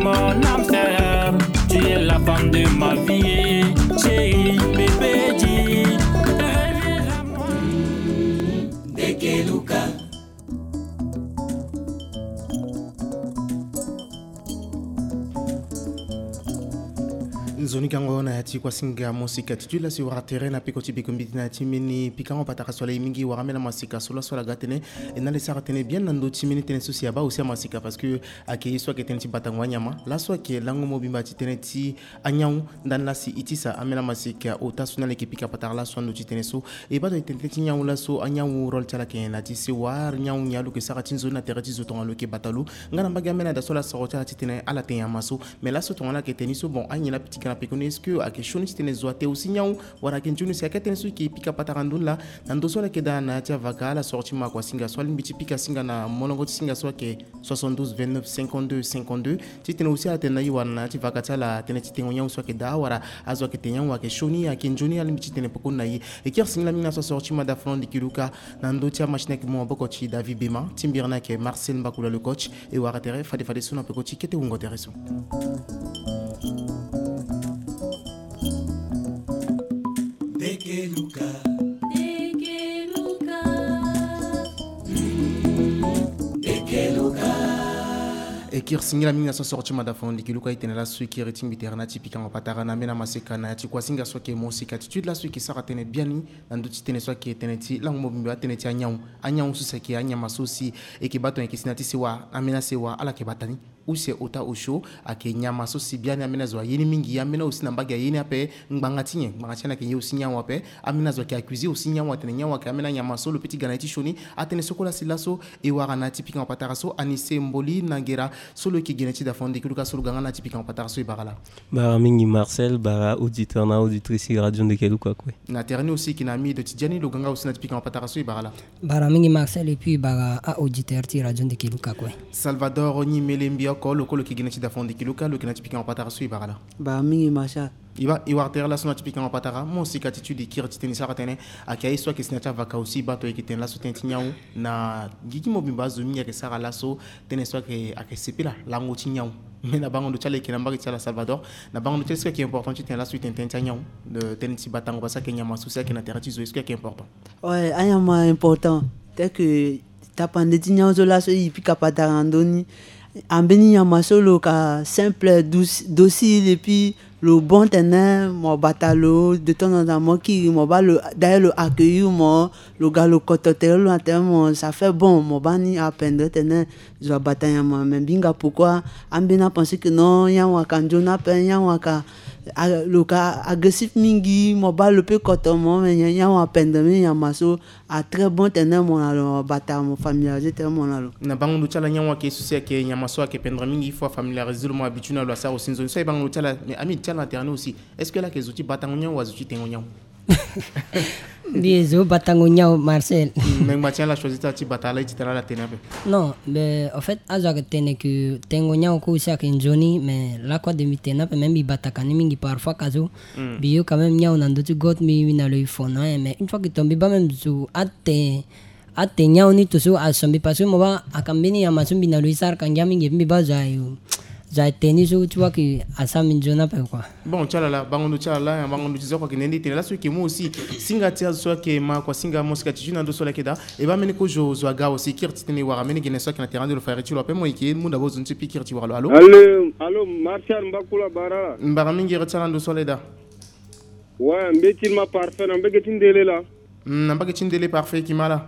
mon âme sœur, tu es la femme de ma vie, chérie, bébé dit, reviens à moi. Dekeluka. Zoni kango na yati kwa singa musika titula si waratere na piko tibiko mbiti na timini pikango pataka swala mingi warame na masika sola gatene na les saratene bien nando timini tene souci aba aussi masika parce que akei soit que tene batangwa nyama la soit que lango mobimba tene ti anyau dan la si itisa amena masika otasuna le kipika pataka la soit no tene so e ba tene ti nyau la so anyau rol tala ke na ti si war nyau nyalu ke saratin zona terati zoton lo ke batalu ngana mbaga mena da sola sorota tene ala te yamaso mais la so ton la ke teni so bon anyina petit est-ce que à quelque chose qui zoate aussi nyau wara kenjunu si akete nsu ki pika patarandula nando sola ke da na tia vaka la sorti ma kwa singa swali mbiti pika singa na monongo singa swa ke 72 29 52 52 titene aussi atena yiwana ti vaka tala tene titengo nyau swa ke da wara azwa ke tenya wa ke shoni ya kenjuni ali mbiti tene poko na yi e kier singa mina so sorti ma da front de kiluka nando tia machine ke mo boko ti David Bema timbirna ke Marcel Mbakula le coach e wara tere fade sona poko ti kete ungo tereso. Dekeluka. Et qui signala minga so sorti madafon de kiluka itenela su qui rating biterna typique en patara na mena maseka na ti kwa singa so ke musika attitude la su qui sara tene biani nando ti tene so ke tene ti lango mobimba tene ti anyau su se ke anyama sosi e ke baton ke sinati sewa amena sewa ala ke batani usie ota osho ake nyama sosi biani amena zo yini mingi amena aussi na mbaga yini ape ngbanga na ke yosi nyawa ape amena zo ke accuser aussi nyawa tene nyawa ke amena nyama so le petit ganati shoni atene sokola silaso e wara na typique en patara so anise mboli nagera solo qui geneti da fonde kiluka solo ganga typique en patara so ibagala bara mingi Marcel bara auditeur na auditrice radio de Keluka quoi na terni aussi qui na mi de Tidjani lo ganga aussi na typique en patara so ibagala bara mingi Marcel et puis bara auditeur ti radio de Keluka quoi Salvador Oni Melembia ko lo qui geneti da fonde kiluka lo qui na typique en patara so ibagala bara mingi Macha iwa terre la sona typique en patara mon si attitude qui retene sara tene akai soit que sinata vaka aussi bato qui ten la so tentinyaou na gigi mobimba zomi ya ke sara la so tene soit que akesepila lango tinyaou mais na bango de chale ki na mbaki chala Salvador na bango de chale ce qui est important tu ten la suite tentinyaou de teniti batango basa kenya masusa ke na terati zo ce qui est important ouais ayama important tel que tapande tinyaou zo la so ipika patarandoni ambeni ya masolo ka simple docile et puis le bon tenant mon batalo de temps en temps moi qui mon ba le d'ailleurs le accueillir moi le gars le cototer le terme ça fait bon mon bani à peine tenant je bataille moi même binga pourquoi ambena penser que non ya wa kanjona pen ya wa ka le cas agressif mingi mon ba le peu coton mais ya wa peine de ya maso à très bon tenant mon alors bataille mon familiarisé mon alors na bango chala nya wa ke susi ke nya maso ke pendre mingi faut familiariser le mo habitué na lo sa aussi zo so bango chala mais ami l'interne aussi. Est-ce que là que les outils batangonia ou les outils tengonia? Des outils batangonia Marcel. Mais Mathieu l'a choisi ta ti batala ti tala la tenabe. Non, mais en fait aza tene que tengonia ko sa que Johnny mais la quoi de mitena même bi batakani mingi parfois kazo bio quand même nya on ando tu got mi na le fona mais une fois que tombe ba même zo atenya oni to so asombi parce que moi akambeni ya masumbi na luisar kanja mingi mi ba zayo j'ai tenu sur tu vois que à ça minjona pas quoi bon tchala bango tchala bango tizo kwa kinendi tena la so que moi aussi singa tia so que ma kwa singa moska tijuna ndo so la keda e ba meni ko jo zo aga aussi kirti tene wara meni gene so que na terrain de le faire tu lo pe mo iki mu dabo zunti pikirti wara allo allo Martial Mbakula bara mbara mingi retala ndo so leda ouais mbetil ma parfait na mbegetin dele la na mbegetin dele parfait kimala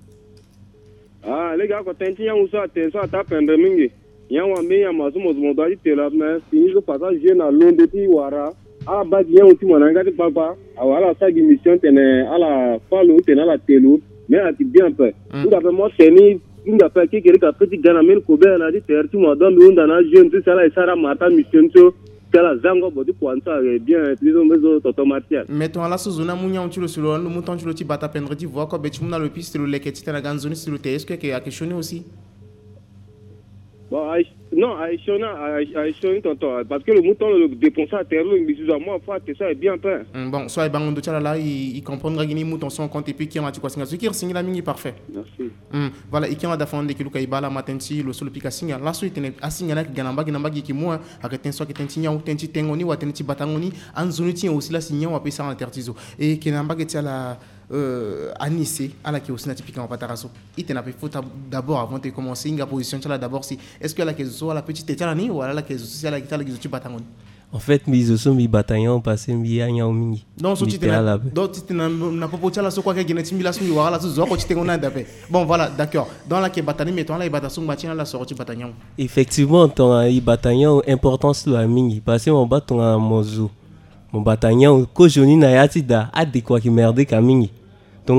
ah les gars ko tenti ya usa tenso ata pendre mingi yawa me ya mazumo zumo dali tela na fini zo passage na londe ti wara ala ba bien uti mona ngati papa awala sa gi mission tene ala falo tene ala telu mais ati bien peu nda pe mo teni nda pe ki kere ka petit gana men ko be na di terti mo don nda na jeune tu sala isara mata mission to kala zango bodi poanta bien trizo mezo automatique mettons la sozona munya ontulo sur le mouton tu le ti bata pendre ti voix ko be tu na le piste le leketi tena ganzoni sur le est-ce que a questionné aussi bon Non, à échelonner tonton. Parce que le mouton, le dépenser à terre, il dit, moi, ça est bien peint. Bon, soit Bangondo là, il comprendra que les moutons sont compte et puis qui en a tu quoi, ce qui est la mini parfait. Merci. Voilà, et qui en a défendu que Luka Ibala matin, le solo pica singa. Là, soit il a signé là, Ganamba, qui moi, avec un soit qui est un tenti tengoni ou un tenti batangoni, en zone aussi la signé ou appeler ça en tertizo. Et qui n'a pas été la. À Nice, à la qui est aussi typiquement pataraso. Il t'en a fait d'abord avant de commencer une position là d'abord si est-ce que la qui est la petite étalani ou la qui est aussi la guitare qui est batangoni. En fait, mais ils sont mis bataillon passé mi anya au mingi. Donc si tu n'as pas poté là sur quoi que genetic milation ou voilà sur quoi tu t'es on a d'après. Bon voilà, d'accord. Dans la qui est batani mais toi là il bataillon matin là sorti bataillon. Effectivement, ton bataillon importance le mingi parce que mon bâton à mozo. Mon bataillon ko joni na yatida adéquat qui merde kamingi. Donc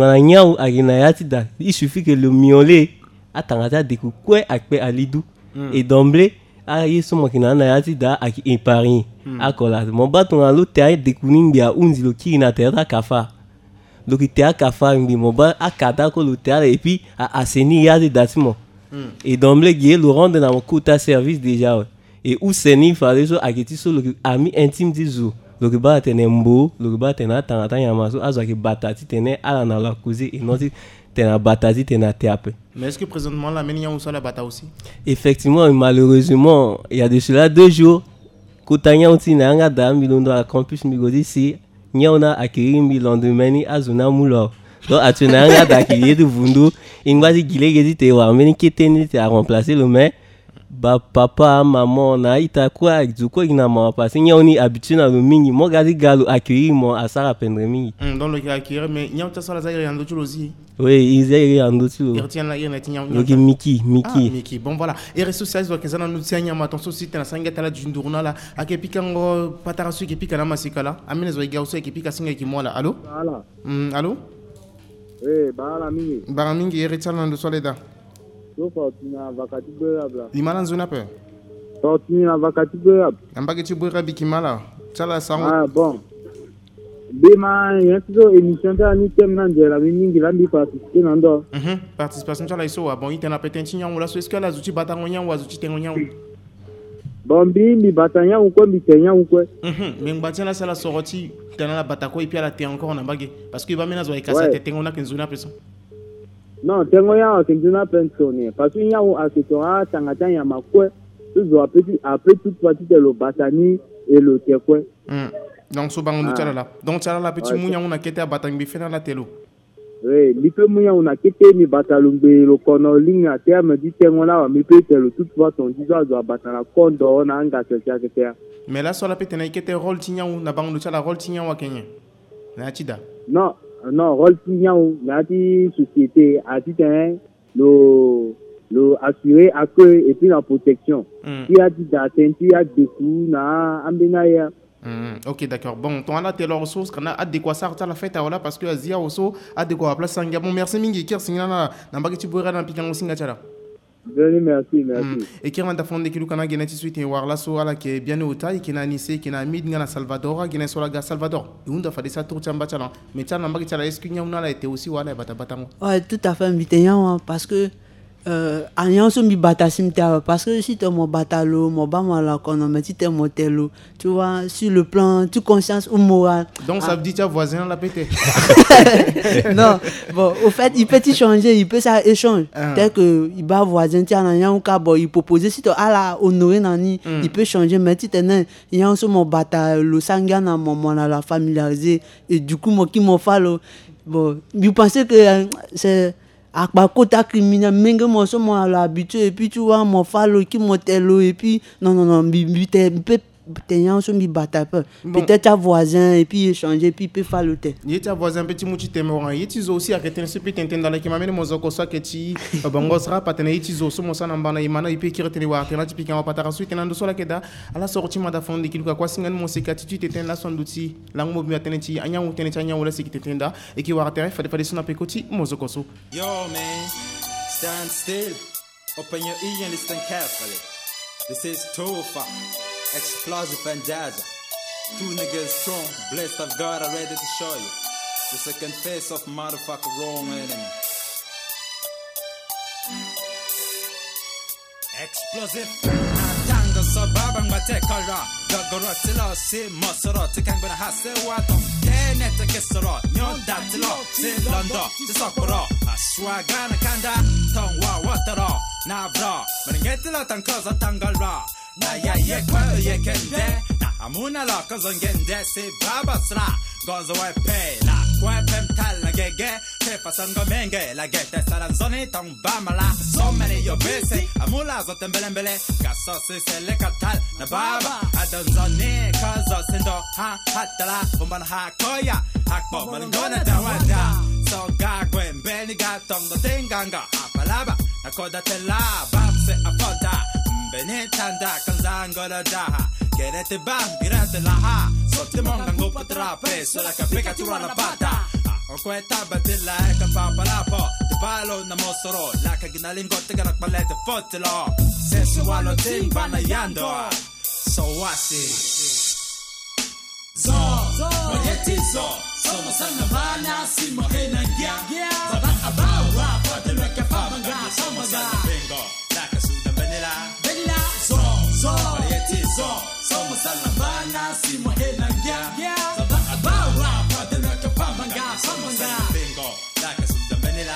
il suffit que le miolé attendra des coups avec Alidou et d'emblée aïe son makina na yati da aki impari akola mon bâton à l'autre terrain de kuning bia unzi lo ki na terra kafa lo ki terra kafa mbi mon ba akada ko le terrain et puis à assainir yati datimo et d'emblée guier le rendre dans mon quota service déjà et où seni fallait so akiti so le ami intime dizo le ba tene mbo le ba tena tanga yamaso azaki batati tene ala na la cousin et non tena batati tena teape. Mais est-ce que présentement la menia ou ça la bata aussi? Effectivement, malheureusement, il y a de cela 2 jours kotanya uti na nga da milondo à campus migodi si nyaona akiri mi lendemain azuna mulo. Donc atuna nga da akiri de vundu ingwazi gile gedi te wa meni keteni te a remplacer le maire. Ba papa maman na ita kwa zuko ina ma parce nyaoni habitué na le mingi mo gadi galo akiri mo asara pendre mingi. Dans le cas akiri mais nyauta sala zaire yando chulozi. Oui, ils aient yando chulo. Il retient la yena tinya. Donc Mickey. Mickey. Bon voilà. Et réseaux sociaux donc ezana nous tianya ma attention si tena sanga tala junduruna la akepikango patarasu kepika na masikala. Amene zo igauso kepika singa kimola. Allô? Voilà. Allô? Bala mingi. Bala mingi eretana ndo soleda. So fortuna vakati beabla. Limana nzuna pe. Fortuna vakati beab. Ambage tu bura bikimala. Chala sango. Ah bon. Bema yantizo émission ta ni tem na njela mingi lambi participer nando. Participation chala iso wa bon itena petentia on la so est-ce que la zuti batangonya ou azuti tengonya. Bon bi batanya ou ko bitenya ou ko. Mais ngbatia la sala soroti tena la batako et puis la te encore na mbage parce que va mena zo ikasa te tengona kenzuna peso. Non, tengo ya kenzuna pensone parce que ya ou aketora tangata ya makwe tout après toute partie de le batani et le tekwe. Donc so bango tchala la. Donc tchala la petit munya on a kete a batang bi fena la telo. Oui, mi pe munya on a kete mi batalumbe lo kono linga terme di tengo la mi pe telo toute fois ton disant do batana kondo na anga kete. Mais là sur la pete na kete rôle tinya ou na bango tchala rôle tinya wa Kenya. Na chida. Non, rôle tinya ou na di société a dit le assurer accueil et puis la protection. Qui a dit d'atteindre, il y a des coups na ambina ya. Ok, d'accord. Bon, ton ala telo ressources qu'on a adéquat ça la fête voilà parce que Asia oso adéquat place sanga. Bon, merci mingi kir singana na mbaki tu pourrais na pikan singa chala. Merci. Et qui rend fondé kilu kana geneti suite et war la so ala qui est bien au taille qui na Nice qui na mid ngana Salvador qui na so la ga Salvador. Et on doit faire ça tour tamba chala. Mais tala mbaki chala est-ce que nya on a été aussi wala bata batango. Ouais, tout à fait inviteyant parce que alliance mi bata simta parce que si tu mon batalo mon ba la kono si tu mon telo tu vois sur le plan tu conscience ou moral donc ça veut dire tu voisin la pété. Non bon au fait il peut changer il peut ça échange tel que il va voisin tu en a un cas bon il proposer si tu à la honorer nani il peut changer mais tu t'es il y a sur mon batalo sanga na mon la familiariser et du coup moi qui m'en fallo bon vous pensez que c'est à kota criminel mengue mon so moi l'habitude et puis tu vois mon fallo qui motelo et puis non peut-être so mi bata peu peut-être ta voisin et puis échanger puis peut faire le thé il ta voisin petit muti témoin il tizo aussi à quelqu'un se peut entendre dans qui m'amène mon zoko ça que ti bangosra patene il tizo so mon sana mbana imana il peut qui retenir wa tena typiquement patara suite nando so la keda ala sorti mada fond qui quoi singan mon sécurité tu t'éteins la son d'outil langue mo bien teneti anya ou teneti anya ou la sécurité tenda et qui wa terre fallait son apekoti mon zoko so yo man stand still open your ear and listen carefully this is Tofa Explosive and Daza. 2 niggas strong, blessed of God, are ready to show you the second face of motherfucker wrong enemy. explosive. Tango so babang batekara. Gagorotilo si mosoro. Tikangona hase wato. Tenete kesoro. Nyon datilo. Si londo. Si sokoro. Aswagana kanda. Tongwa watero. Navro. Maringetilo tankoza tangara. Na ya ye kwa ye kende. Na amuna la kozongende. Si babasra. Gozo wepe la kwepem tal la gege tefa sango menge la gete saranzoni tong bamala so many yo busy amula zo tembelembele kaso se le katal na baba adonzoni kazo sendo ha hatala bombana ha koya hakbo malingona dawada so gagwen beni gatong do tenganga apalaba nakoda tela babse apoda beni tanda kanzangola daha Querete bam, virate la ha Sotte mongango potrà preso la capicatura la pata O queta batilla e capapa la po Ti palo na mosoro La cagina lingotte che palette fotelo Sensualo ting banayando So wasi Zo, moyeti zo Sono sana bana si mohena gya Zabat abau rapa de lo que fa manga Somo za bingo La casuda vanilla Vanilla Zo, moyeti zo Somo salabana si mohena gya Zaba abawa Pwede na kapamanga Somonga Bingo Laka suda vanilla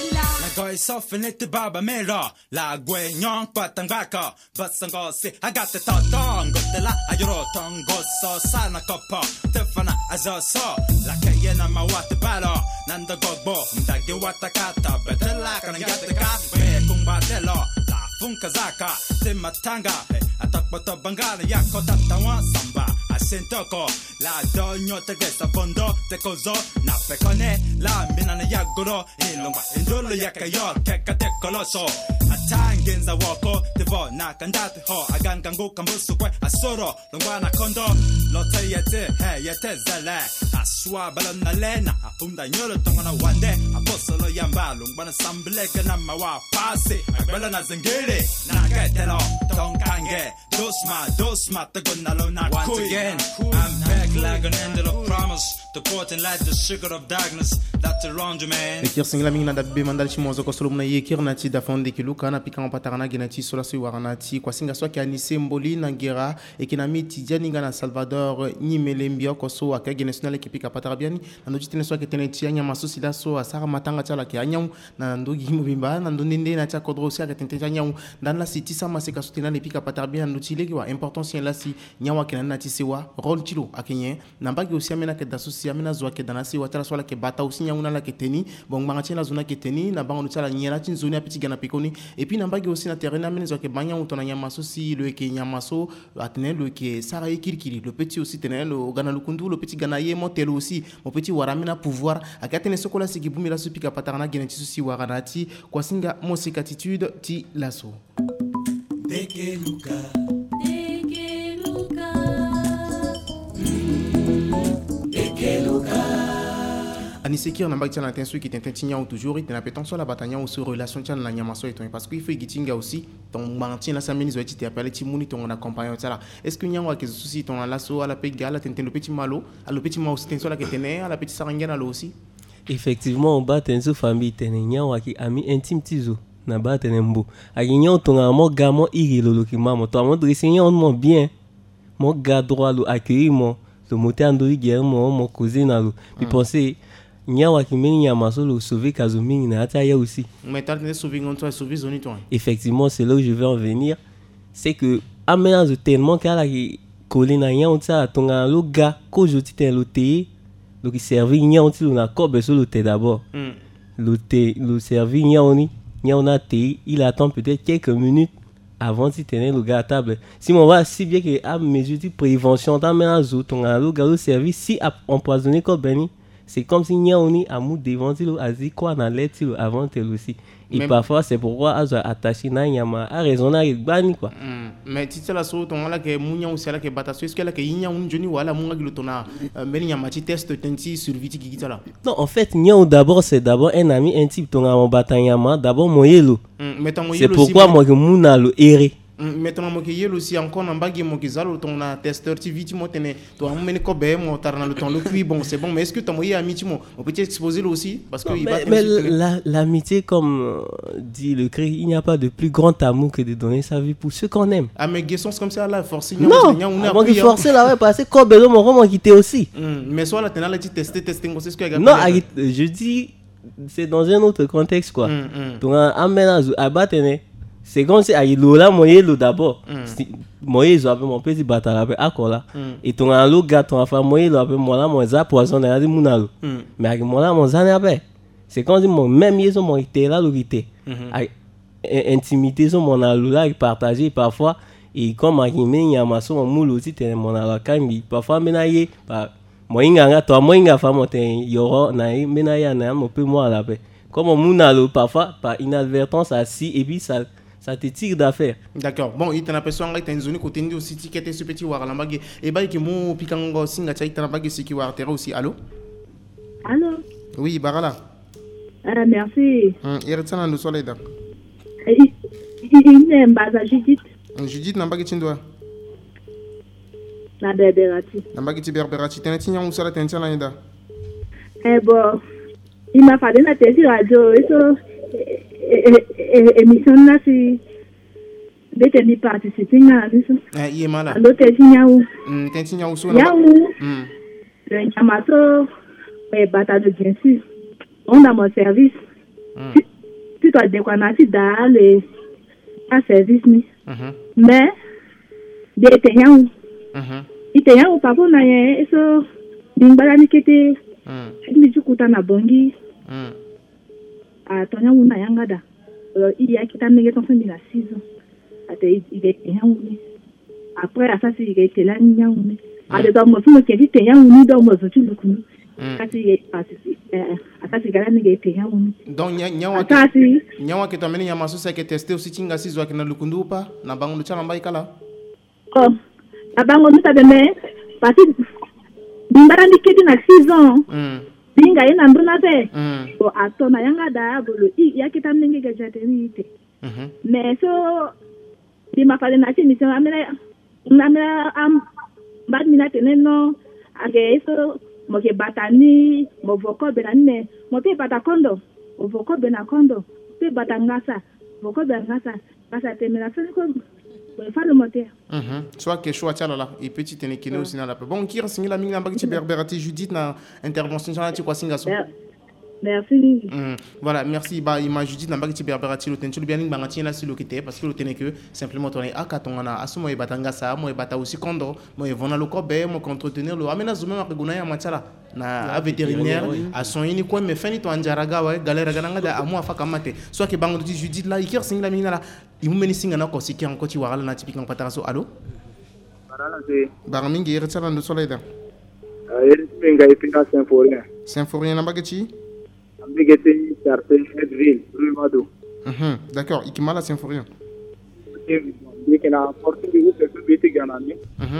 Nagoy sofinite baba mera La gwe nyong patangaka Basango si agate totong Gotela ayuro tongo so Sana kopo Tefana azoso La kayena mawate balo Nanda gogbo Mdagi watakata Betela kanangate ka Kwe kung batelo La funkazaka Timatanga Atakboto bangala yako tatawa samba Asintoko La donyo tegesa fondo Tekozo Na pekone La minana yaguro Ilongwa indolo yakayor Keka tekoloso Atangenza woko Tevo na kandate ho Agan gangu kambusu kwe Asoro Longwa na kondo Lote yete He yete zale Aswa balon na lena Apunda nyolo tonga na wande Aposolo yamba Longwa na sambileke na mawa pasi Agbelo na zingiri Na ketelo Tongkange Dosma, tagunalo na Once again, I'm back like an angel of promise To port and light the sugar of darkness That's around you, man Ekir singla mingi na dabe mandal chimozo kosolo muna yekir nati dafonde kiluka na pika patarana genati sola sui waranati kwa singa swa ki anise mboli na ngera ekinami tidiani ngana Salvador nyimele mbio koso akage national ekipika patarabiani na ndoji tene swa ketene tianya masusi la so asara matanga chala ki anyam na ndogi mubimba na ndonende na tia kodro sia ketente anyam dan la city sama seka sutena lepika patarabiani ndotile wa importance la si nyawa kenana tisewa role tilo akenye nambagi aussi amena ke dasusi amena zwa ke danasi watala swala ke bata aussi nyauna la keteni bon mangati la zona keteni na bango tsala nyela tin zone apiti gana pikoni et puis nambagi aussi na terrain amena zwa ke banya utona nyama sosi le ke nyama so atene le ke sara ekirikiri le petit aussi tenel le gana lukundu le petit gana ye motelo aussi mon petit waramena pouvoir akatene sokola sigibumi la supika patarana geneti sosi waranati kwa singa mosikatitude ti laso Deke Luka Anisekir na bagtia na tensu qui t'intinya ou toujours il t'appelle sur la bataille ou sur relation tient na nyamaso et parce qu'il faut gitinga aussi ton maintien la samedi zo ti t'appelle ti muni ton accompagnant ça est-ce que nyango ke souci ton lasso à la pega la tenten le petit malo à le petit malo tenso la que tenait à la petite sarangana là aussi effectivement on bat tenso famille tenenya wa ki ami intime tizo na ba tenembo aginyo ton amo gamo irilo ki mamo to amo dressing on mon bien mon gars droit lo accueillir mon le moté andoi guerre mon cousin na lo puis penser nyawa kimeni nyama solo sauver kazuming na ata ya aussi mais t'as ne sauver on toi sauver zone toi effectivement c'est là où je vais en venir c'est que amena zo tellement kala ki kolina nya on ça tonga lo gars ko joti ten lo té lo ki servi nya on ti lo na kobe solo té d'abord lo té lo servi nya oni nya on a té il attend peut-être quelques minutes avant de tenir le gars à table si on va si bien que à mesure de prévention t'amena zo tonga lo gars lo servi si empoisonné comme beni c'est comme si nya oni amu devant tilo azi quoi dans l'air tilo avant tel aussi et même parfois c'est pourquoi azo attaché na nyama a raisonner bani quoi mais ti la so ton la ke munya aussi la ke bataso est-ce que la ke nya un joni wala munga gilotona meni nyama ti test tenti surviti ki kitala non en fait nya d'abord c'est d'abord un ami intime ton mon batanyama d'abord moyelo c'est pourquoi moi que muna lo erré Maintenant, moi, qui aussi encore en bas, moi, qui zalo, ton testeur, tu vis, tu m'as tenu, toi, on mène quoi, ben, moi, t'as le temps, le cuit, bon, c'est bon, mais est-ce que t'as moyen ami, tu m'as, on peut exposer là aussi, parce que mais l'amitié, comme dit le cri, il n'y a pas de plus grand amour que de donner sa vie pour ceux qu'on aime. Ah, mais Guesson, c'est comme ça, là, forcément. Non, on est forcé là, ouais, parce que quoi, ben, mon roman quitté aussi. Mais soit là, t'es là, tu testes, c'est ce que y a. Non, je dis, c'est dans un autre contexte, quoi. Donc, amène à battre, c'est comme si aïe là moyen d'abord moyen zo appelle mon petit bâtard après akola et ton alo gars ton affaire moyen lo appelle moi là mon za poisson à dit munalo mais avec moi là mon za après c'est comme si mon même ils sont mon été là l'orité intimité sont mon alo là partager parfois et comme à qui mais y a maçon mon moule aussi t'es mon alo kangi parfois menayer par moyen nga toi moyen nga femme t'es yoro na menayer na mon peu moi là comme mon munalo parfois par inadvertance assis et puis ça te tire d'affaire. D'accord. Bon, il t'en a personne qui est une zone côté de aussi qui était ce petit war là bagé et bah qui mo pikango singa chai t'en bagé ce qui war terre aussi. Allô? Allô? Oui, barala. Merci. Il reste dans le soleil là. Il est basa Judith. Judith n'a bagé tindwa. Na berberati. Na bagé berberati t'en tinya on sala t'en tinya là. Bon, il m'a fallu na télé radio et so émission là si d'être participer à ça. Il est malade. Allô Tetinya ou? Tetinya ou so. Ya ou? Le chamato est bataille bien sûr. On a mon service. Tu dois déconner dans le service ni. Mais de Tetinya ou? Tetinya ou papa na ye so dingala ni kete. Ni jukuta na bongi. Tonya una yanga da il y a qui t'a négé ton fils à 6 ans il est yaouni après ça c'est il était là yaouni à de dans mon fils qui était yaouni dans mon zotu le kunu ça c'est ça c'est gala négé était yaouni donc nyawa que t'amène ya maso c'est que tester aussi tinga 6 ans que na lukundu ou pas na bango lu chama baikala oh na bango nous t'avais mais parce que ndimbara ndiketi na 6 ans binga ina ndona te o atona yanga da bolo ya kita mnenge ga jateni te mais so di mafale na chini so amela am bad minute no age so mo ke batani mo voko benane mo pe bata kondo o voko bena kondo pe batangasa voko bengasa pasa te mena so ko le moteur. Soit que choix tiens là et petit tenez qui aussi dans la bon qui renseigne la mine la bagage berberati Judith na intervention là tu quoi singa so. Merci. Voilà, merci. Bah, il m'a dit dans bagage berberati le tentu bien nga tiena si le kité parce que le tenait que simplement on est akatongana asumo e batanga sa mo e bata aussi kondo mo e vona le kobe mo entretenir le amena zuma ma kuguna ya matala na vétérinaire à son ini quoi mais fini to anjaraga wa galera gananga da amu afaka mate soit que bango dit Judith là il renseigne la mine là il me meni singa na ko siki en ko ti wala na typiquement pataraso allo Barmingi il reste dans le soleil là Minga ipinga Symphorien na bagati Ambigete certain Edville Rumado. D'accord, ikimala Symphorien. Il y a un porte de vous que bête ganani.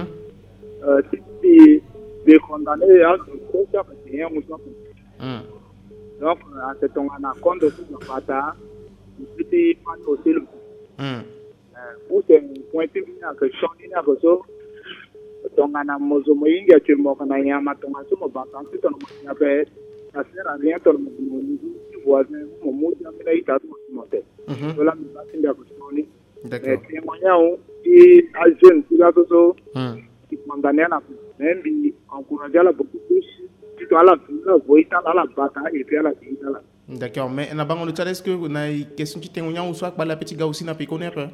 Si des condamnés à tout ça parce qu'il y a un mouvement. Donc à cet on a compte de tout le pata. C'était pas aussi le. Où c'est point de vue que changé à cause donc on a mozo moyinga tu mo kana yama tonga sumo batansi ton mo yabe asera rien ton mo ni voisin mo mo ya mena ita to mo te voilà mi batinga ko soni d'accord témoignant et à jeune tu là so qui condamné na même bi encourager la beaucoup plus tu dois la voita la bataille et puis la vie là d'accord mais na bango le challenge que na question qui témoignant ou soit pas la petit gars aussi na pe connaître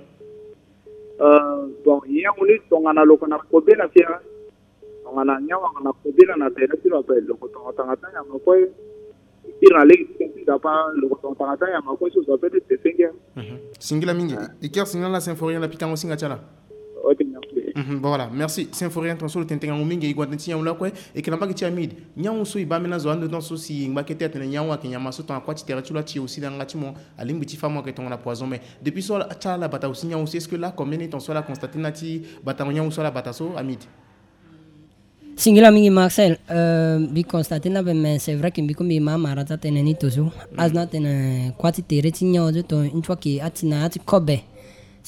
bon il y a on a loko na kobela tia on a nyawa na kobela na tele tiro pe loko tangata ya mako ira le kinti da pa loko tangata ya mako so pe de singa singila mingi iker singala la Symphorien la pikango singa chala voilà merci Symphorien transolo tentenga mingi igwanti ya ulakwe et que na baki tia mid nyawo so ibamena zo ando dans so si ngakete atene nyawa ke nyama so ton kwa titera tula ti aussi dans ngatimo alimbi ti famo ke ton na poison mais depuis so chala bata aussi nyawo est-ce que là combien ton so la constater nati bata nyawo so la bata so amid Singila mingi Marcel bi constater na mais c'est vrai que bi comme ma marata teneni toujours as na tene kwati tere ti nyawo to une fois que atina ati kobe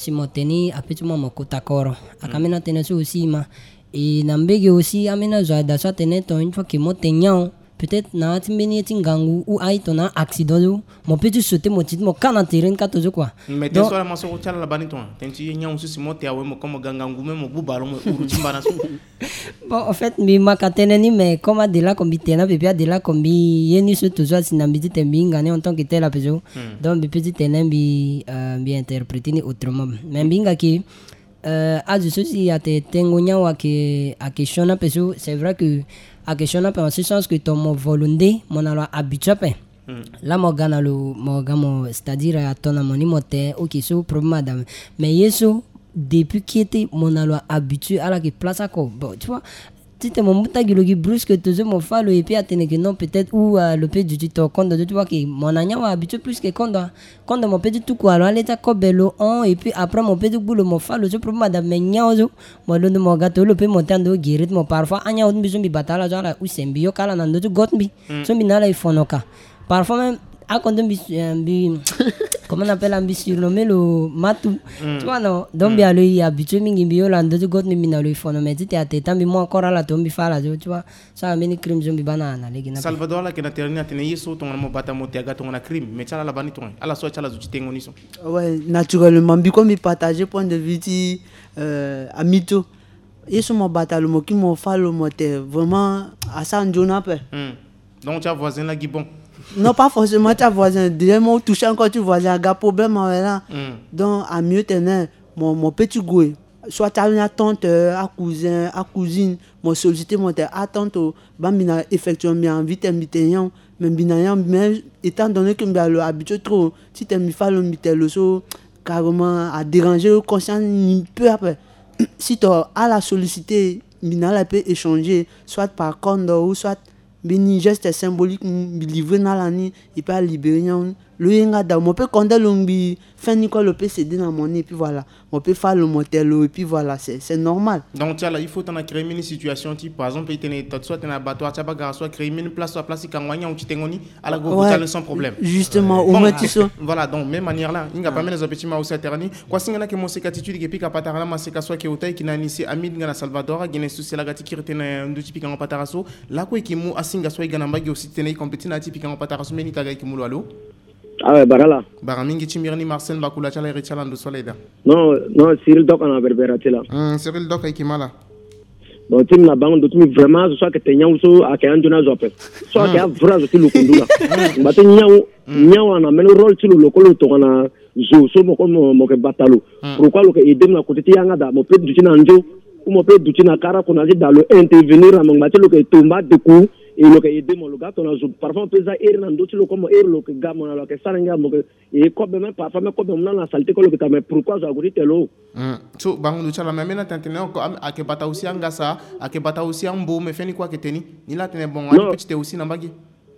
si moteni apetu mo kotakoro akamena tene so aussi ma et nambege aussi amena zo da so tene to une fois que motenya peut-être na timbeni tingangu ou ai to na accident mo peut sauter mo tit mo kana terrain ka to quoi mais te so la maso ko tala la bani to tenti nya usu si mote awe mo comme gangangu me mo bubalo mo uruti mbana so bon en fait mi makatene ni mais comme de la combitena bébé de la combi yeni so to so si nambiti tembi ngane en tant que tel apejo donc bi petit tenembi bien interpréter ni autrement mais binga ki azu si ate tengo nya wa ke a question apejo c'est vrai que a question en ce sens que ton mon volonté mon alors habitué là mon gana c'est-à-dire à ton amoni moté OK so problème madame mais yeso depuis qui était mon alors habitué à la qui place à quoi bon tu vois si tu mon muta qui brusque toujours mon fallo et puis attendre que non peut-être ou le peu du temps quand tu vois que mon anya va habitué plus que quand mon petit tout quoi alors l'état cobello on et puis après mon petit boulot mon fallo je problème madame mais nyaozo mon le mon gâteau le peu monter ndo guérit mon parfois anya on besoin bi batala genre ou sembio kala nando tu gotbi so bi nala ifonoka parfois même à quand bi comment on appelle un surnommé le matou tu vois non donc bien lui habitué mingi bio là de got mi na lui fono mais tu t'es attends mais moi encore là tombi fala tu vois ça ameni crime zombie banana legi na Salvador la que na terina tene yeso ton mo bata mo tiaga ton na crime mais chala la bani ton ala so chala zuti tengo niso ouais naturellement bi comme partager point de vue ti amito yeso mo bata le mo ki mo fa le moté vraiment à ça njona pe donc tu as voisin là qui bon. Non, pas forcément ta voisin. Déjà, moi, touché encore tu voisin, un problème là. Donc, à mieux tenir, mon petit goût. Soit tu as une tante, à cousin, à cousine, mon sollicité, mon tante, bambina, effectivement, bien vite, mais étant donné que je l'habitude trop, si tu me fais le so, carrément, à déranger, conscient, un peu après. Si tu as la sollicité, bina peut échanger, soit par compte ou soit. Bini geste symbolique livrer na lani et pas libérer le yenga da mon peut compter l'ombi fin Nicolas le peut céder dans mon et puis voilà on peut faire le motel et puis voilà c'est normal donc là il faut t'en créer une situation type par exemple il tenait soit t'en abattoir tu vas soit créer une place soit place kangwanya ou titengoni à la go sans problème justement au moins tu sais voilà donc même manière là il n'y a pas même les petits ma aussi terni quoi singana que mon sécatitude qui pique à patara ma séca soit qui otai qui n'a initié amid ngana Salvador guiné souci la gati qui retene un typique en pataraso là quoi qui mu asinga soit ganamba qui aussi tenait compétition typique en pataraso mais ni taga qui mu allo. Ah ouais, barala. Baramingi Chimirni Marcel Bakula Chala et Richard de Soleda. Non, Cyril Doc en a berberaté là. Cyril Doc et Kimala. Bon, tu m'as banque d'autres, vraiment, soit que tu es nyao, à qu'un donna zopé. Soit qu'il y a vraiment sur le kundula. Mais tu nyao, on a même le rôle sur le local, tu en as zo, mon batalo. Pourquoi le aider à côté de Yangada, mon père du Tinanjo, ou mon père du Tinakara, qu'on a dit dans le intervenir à mon bâtiment, le tomba de coup. Et le aider mon gars on a parfois peut ça ir dans d'autres comme ir le gars mon alors que ça n'enga et comme même parfois même comme on a salté comme le mais pourquoi ça goûté l'eau so bango du chala même na tantene ko a que bata aussi angasa a que bata aussi ambo mais fait ni quoi que teni ni là tene bon a petit aussi na bagi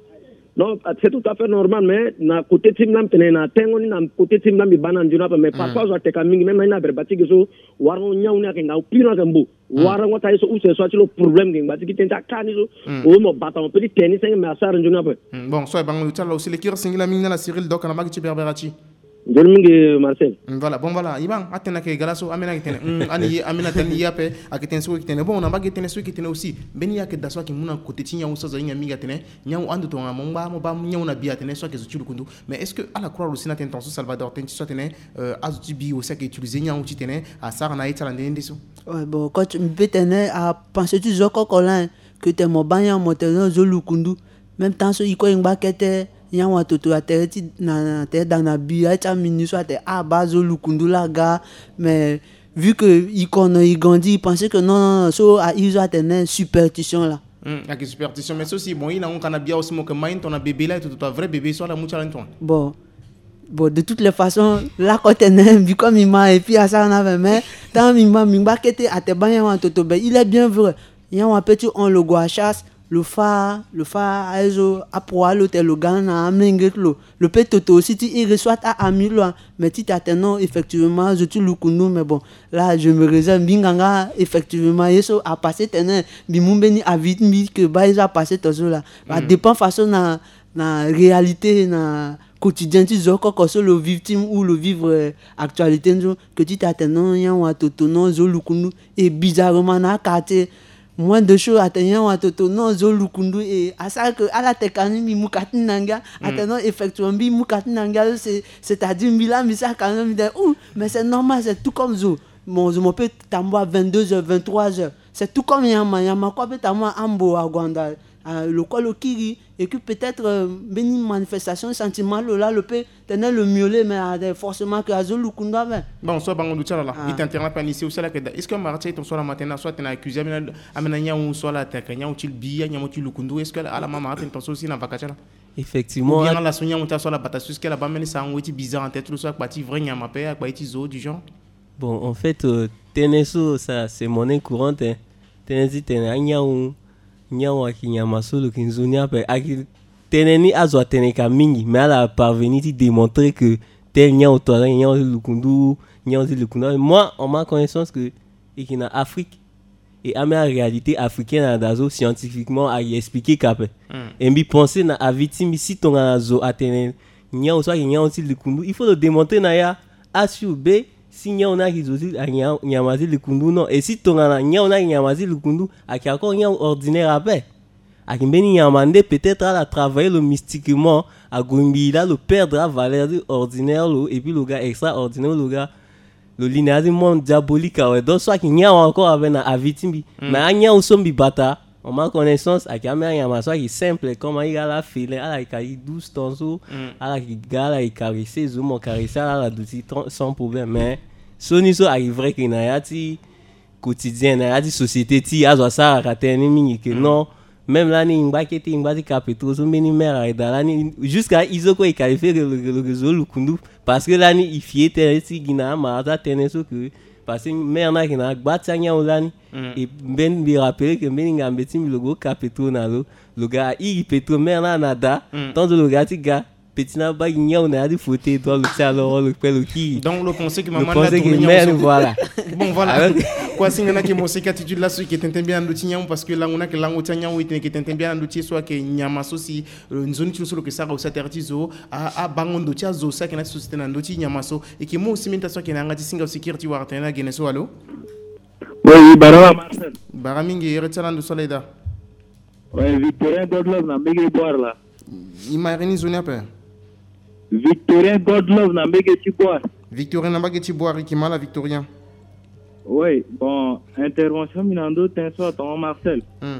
non c'est tout à fait normal mais na côté team nam tene na tengo ni na côté team nam bana ndina mais parfois ça te kamingi même na berbati que so waro nyau na kenga upina kambu waro ngota iso use so le problème ngi bati ki tenta kani so o mo bata on petit tennis mais asar ndina pe bon so bango du chala aussi le kir singila minna la Cyril Doc na bagi ci berberati Dormingi Marcel. Voilà, bon voilà, Iban, atena ke galaso amena kitene. Ani amena teni yape akiten so kitene. Bon, on a ba kitene so kitene aussi. Beni ya ke daswa ki muna côté tinya ou soza nya miga tene. Nya ou andu to ngamba mo ba nya una bia tene so ke zutulu kundu. Mais est-ce que à la croire aussi na tentation Salvador tenti so tene azuti bi aussi que utiliser nya ou tene à ça na itala ndende so. Ouais bon, quand tu me tene à penser tu zoko kolin que te mo ba nya mo tene zolu kundu. Même temps so iko ngba kete nya wa toto atereti na te dans na bi acha minu so ate bazo lukundu la ga mais vu que il grandit il pensait que non so a ils ont une superstition là la superstition mais aussi bon il a un canabia aussi mo que main ton bébé là tout un vrai bébé so la mucha lenton bon de toutes les façons là quand t'es vu comme il m'a et puis à ça on avait mais tant il m'a kete ate ba nya wa toto be il est bien vrai nya wa petit on le go à chasse le fa azo apoa l'hôtel le gana amengeklo le petoto aussi tu il reçoit à amilo mais tu t'attends effectivement je tu lukundu mais bon là je me réserve binganga effectivement yeso a passé tenen bimumbeni a vite mi que ba ils a passé tout ça là dépend façon na réalité na quotidien tu zo ko so le victime ou le vivre actualité que tu t'attends ya wa toto non zo lukundu et bizarrement na quartier moins de choses atteignant à toto non zo lukundu et à ça que à la tekani mi mukati nanga attendant effectivement bi mukati nanga c'est-à-dire mila mi ça quand même mais c'est normal, c'est tout comme zo mon peut tamboa 22h 23h c'est tout comme yama quoi peut tamboa ambo à Gwanda le col kiri et que peut-être une manifestation sentimentale là le peut tenir le miauler mais forcément que azo lukunda bon soit bango du là il t'intéresse pas ici ou ça là que est-ce que marché ton soit la matin soit t'es accusé amenanya ou soit la tekanya ou tu bia nya tu lukundu est-ce que à la maman t'es ton aussi na vacation là effectivement bien la sonia on t'a soit la batasse ce qu'elle a pas mené ça on est bizarre en tête tout soit parti vrai nya mapé à quoi zo du genre bon en fait teneso ça c'est monnaie courante tenesi tenanya ou nyawa kinyama solo kinzunia pe aki teneni azwa teneka mingi mais elle a parvenu à démontrer que tel nyawa toi nyawa lukundu moi on m'a connaissance que ikina Afrique et à ma réalité africaine dazo scientifiquement a expliqué qu'après et mi penser na avitimi si ton azo atenen nyawa soit nyawa lukundu il faut le démontrer na ya asube si nyao na kizozi nyamazi likundu non et si tongana nyao na nyamazi likundu aki encore nyao ordinaire après aki mbeni nyamande peut-être à travailler le mystiquement à gombila le perdre à valeur ordinaire et puis le gars extraordinaire le gars le linéaire du monde diabolique ouais donc soit ki nyao encore avec na avitimbi mais nyao sombi bata on m'a connaissance aki amé nyamaso qui simple comme il a la filet à la kai 12 tonso à la gala et caresser zo mon caresser à la douci sans problème mais soniso arriverait que na yati quotidien na yati société ti azo ça ratene mingi que non même là ni mbaketi mbati capitaux zo meni mère et là ni jusqu'à isoko et qualifier le zo lukundu parce que là ni il fiete ti gina ma ta teneso que parce que mère na kina batanya olani et ben lui rappeler que ben ngambeti mi logo capitaux na le gars il pétro mère na nada tant le gars ti gars petit na ba nya on a dit fouter toi le alors le pelo qui donc le conseil que maman l'a donné voilà bon voilà quoi singana que mon attitude là ce qui est bien dans le parce que là on a que lango tanya ou qui est bien dans le soit que nyama sosi nzoni tu sur que ça au satertizo a bangondo tia zo ça que na société na ndoti nyama so et que moi aussi mentation que na ngati singa security wa tena geneso allo oui barama Marcel baramingi retala ndo solida ouais Victorien Godlove na mbege boire là imarini zoni apa Victorien Godlove na mbege ti boire Victorien na mbege ti boire qui mala Victorien oui bon intervention minando tenso ton Marcel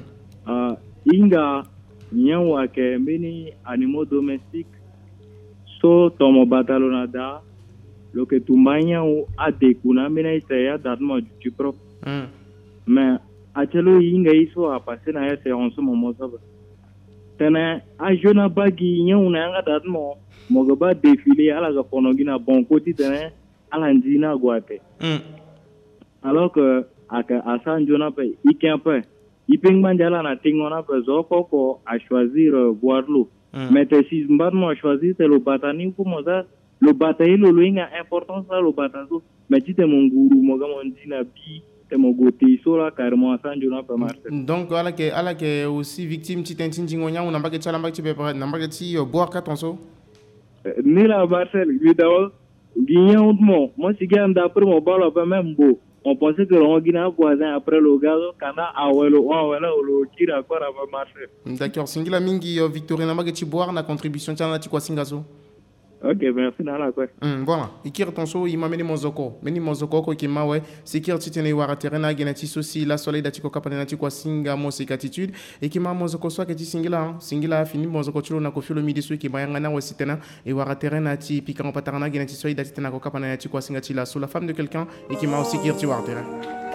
inga nyawa ke mini animaux domestiques so tomo batalonada lo que tumbanya ou adekuna mina isaya datmo du propre mais achelo inga iso a passer na ya séance momo ça tena a jona bagi nyuna nga datmo mogaba défiler ala ga fonogina bon côté tena ala ndina gwate alors que à San Jona pe ikin pe ipeng manjala na tingona pe zoko a choisir boire l'eau mais si mbadmo a choisir c'est le batani comme ça le bataille le loinga importance ça le batazo mais tu te mon guru moga mon dina bi te mon gote so la carrément à San Jona pe marcher donc ala que aussi victime ti tentinji ngonya on mbake tala mbake be na mbake ti boire katonso ni la Marcel vidéo guignon moi si gagne d'après mon ballon pas même beau on pensait que l'on guinée voisin après le gaz kana awelo le tire encore va marcher d'accord singila mingi Victorien na mbake ti boire na contribution tana ti kwa singaso. Ok, merci nala quoi. Voilà. Ikir tonso il m'a mené mozoko ko ki mawe sikir titene wara terena genati sosi la soleil dati ko kapana ti ko singa mo sikatitude et ki ma mozoko so ke ti singila fini mozoko chulo na ko filo midi so ki bayanga na wasitena et wara terena ti pikan patarana genati soleil dati tena ko kapana ti ko singa ti la so la femme de quelqu'un et qui m'a aussi kir ti wara terena.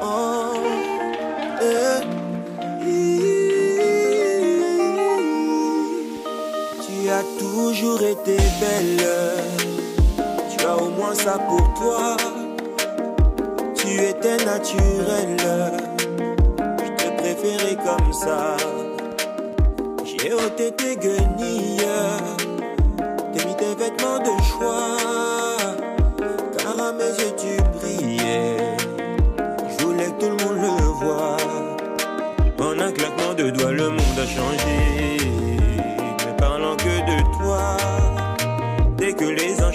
Tu as toujours été belle, tu as au moins ça pour toi. Tu étais naturelle, je te préférais comme ça. J'ai ôté tes guenilles, t'as mis tes vêtements de choix, car à mes yeux tu brillais. Je voulais que tout le monde le voie. En un claquement de doigts, le monde a changé.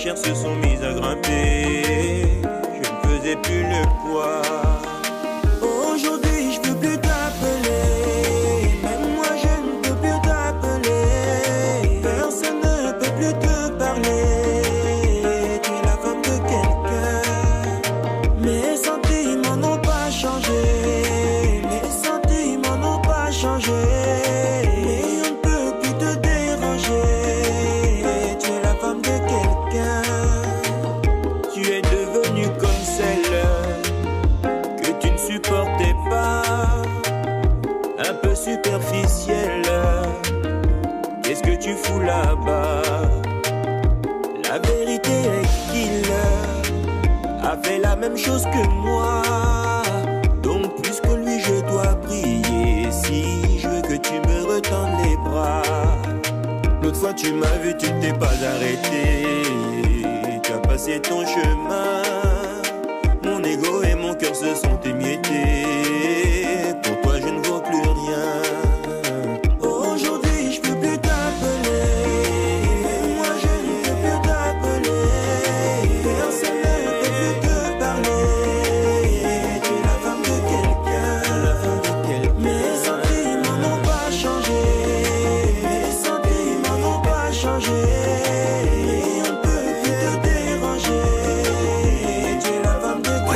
chairs se sont mises à grimper. Je ne faisais plus le poids. Aujourd'hui je peux plus t'appeler, même moi je ne peux plus t'appeler. Personne ne peut plus te parler. Tu es la femme de quelqu'un. Mes sentiments n'ont pas changé. Mes sentiments n'ont pas changé. Superficielle, qu'est-ce que tu fous là-bas? La vérité est qu'il a fait la même chose que moi. Donc plus que lui je dois prier si je veux que tu me retendes les bras. L'autre fois tu m'as vu, tu t'es pas arrêté. Tu as passé ton chemin. Mon ego et mon cœur se sont émiettés. Pour toi je ne vaux plus rien. Aujourd'hui je peux plus t'appeler. Moi je ne peux plus t'appeler. Personne ne peut plus te parler. Tu es la femme de quelqu'un. Mes sentiments n'ont pas changé. Mes sentiments n'ont pas changé. On ne peut plus te déranger. Tu es la femme de quelqu'un.